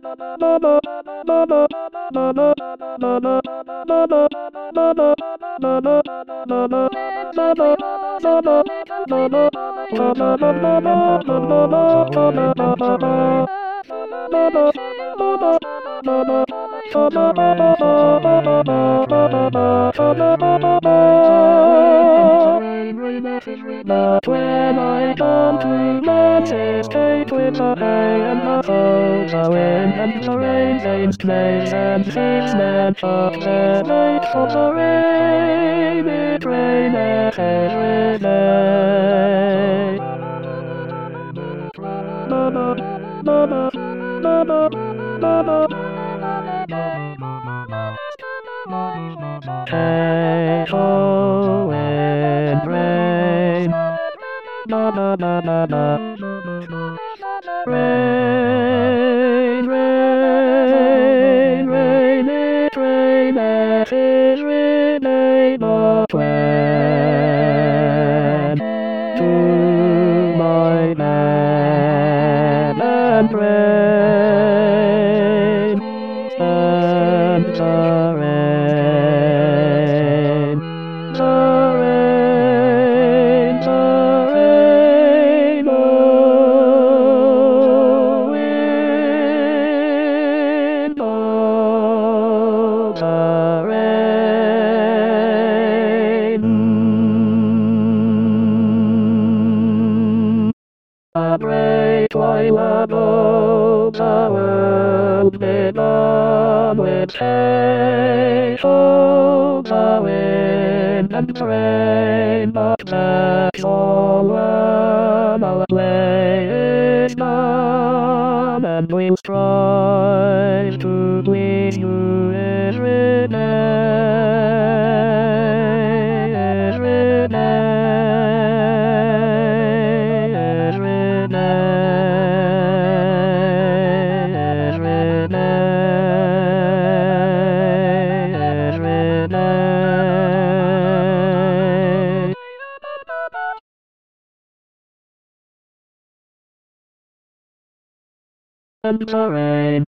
But when I come to meditate with the hay and the hoe, the wind and the rain changed place, and she's meant up there late for the rain, it raineth every day. Hey ho, wind, rain, na na na na na. Rain, rain, rain, it raineth every day, but when to my man and rain, and the rain, the rain, the rain, oh, wind, oh, the rain. A great while ago, the world began with hay, ho, the wind and the rain, but that's all when our play is done, and we'll strive to please you every day, every day, every day, every day, every day. And the rain.